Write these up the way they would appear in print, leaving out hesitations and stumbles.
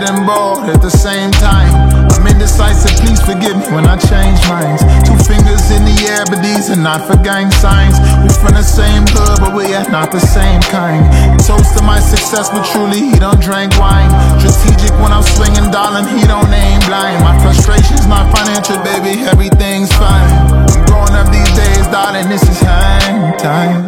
and bored at the same time. I'm indecisive, please forgive me when I change minds. Two fingers in the air, but these are not for gang signs. We from the same hood, but we are not the same kind. Toast to my success, but truly he don't drink wine. Strategic when I'm swinging, darling, he don't aim blind. My frustration's not financial, baby, everything's fine. I'm growing up these days, darling, this is hang time.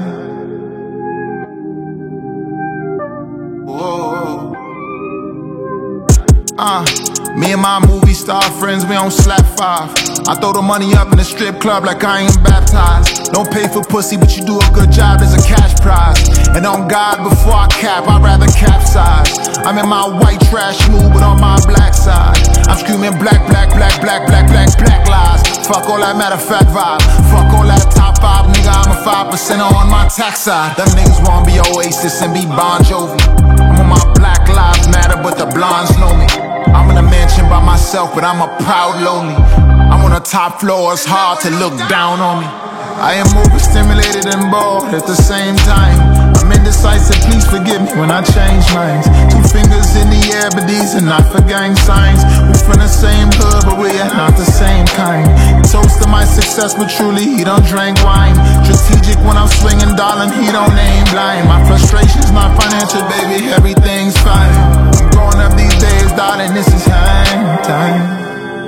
Me and my movie star friends, we on slap 5. I throw the money up in the strip club like I ain't baptized. Don't pay for pussy, but you do a good job as a cash prize. And on God, before I cap, I'd rather capsize. I'm in my white trash mood, but on my black side, I'm screaming black, black, black, black, black, black, black lies. Fuck all that matter of fact vibe. Fuck all that top 5, nigga, I'm a 5% on my tax side. Them niggas wanna be Oasis and be Bon Jovi. I'm on my Black Lives Matter, but the blondes know me. I'm in a mansion by myself, but I'm a proud lonely. I'm on the top floor, it's hard to look down on me. I am overstimulated and bored at the same time. I'm indecisive, please forgive me when I change minds. Two fingers in the air, but these are not for gang signs. We from the same hood, but we are not the same kind. Toast to my success, but truly he don't drink wine. Strategic when I'm swinging, darling, he don't aim blind. My frustration's not financial, baby, everything's fine. I'm growing up these days, darling, this is hang time.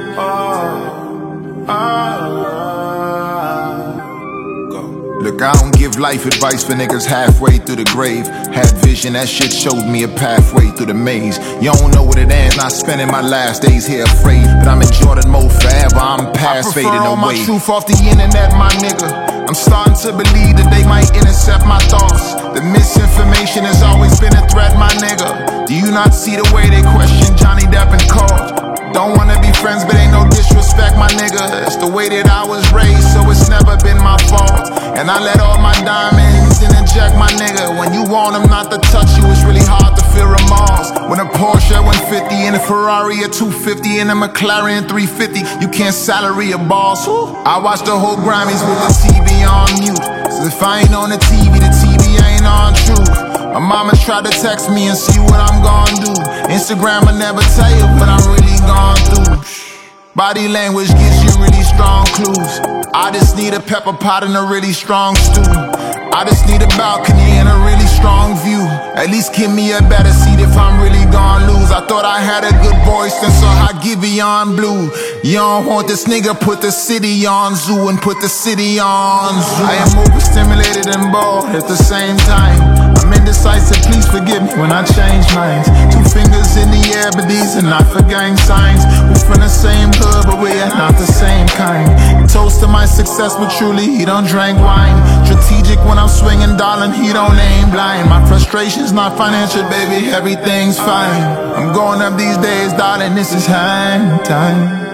Look, I don't give life advice for niggas halfway through the grave. Had vision, that shit showed me a pathway through the maze. You don't know what it ends, not spending my last days here afraid. But I'm in Jordan mode forever, I'm past fading away. I prefer all my truth off the internet, my nigga. I'm starting to believe that they might intercept my thoughts. The misinformation has always been a threat, my nigga. Do you not see the way they question Johnny Depp and Cole? Don't wanna be friends, but ain't no disrespect, my nigga. It's the way that I was raised, so it's never been my fault. And I let all my diamonds interject, my nigga. When you want them not to touch you, it's really hard to feel remorse. When a Porsche 150 and a Ferrari a 250 and a McLaren 350, you can't salary a boss. I watch the whole Grammys with the TV on mute. So if I ain't on the TV ain't on truth. My mama tried to text me and see what I'm gon' do. Instagram will never tell you what I'm really gone through. Body language gives you really strong clues. I just need a pepper pot and a really strong stew. I just need a balcony and a really strong view. At least give me a better seat if I'm really gon' lose. I thought I had a good voice, then so I give Beyond Blue. You don't want this nigga, put the city on zoo and put the city on zoo. I am overstimulated and bored at the same time. I'm indecisive, please forgive me when I change minds. Two fingers in the air, but these are not for gang signs. We from the same hood, but we are not the same kind. Toast to my success, but truly he don't drink wine. Strategic when I'm swinging, darling, he don't aim blind. My frustration's not financial, baby, everything's fine. I'm growing up these days, darling, this is hang time.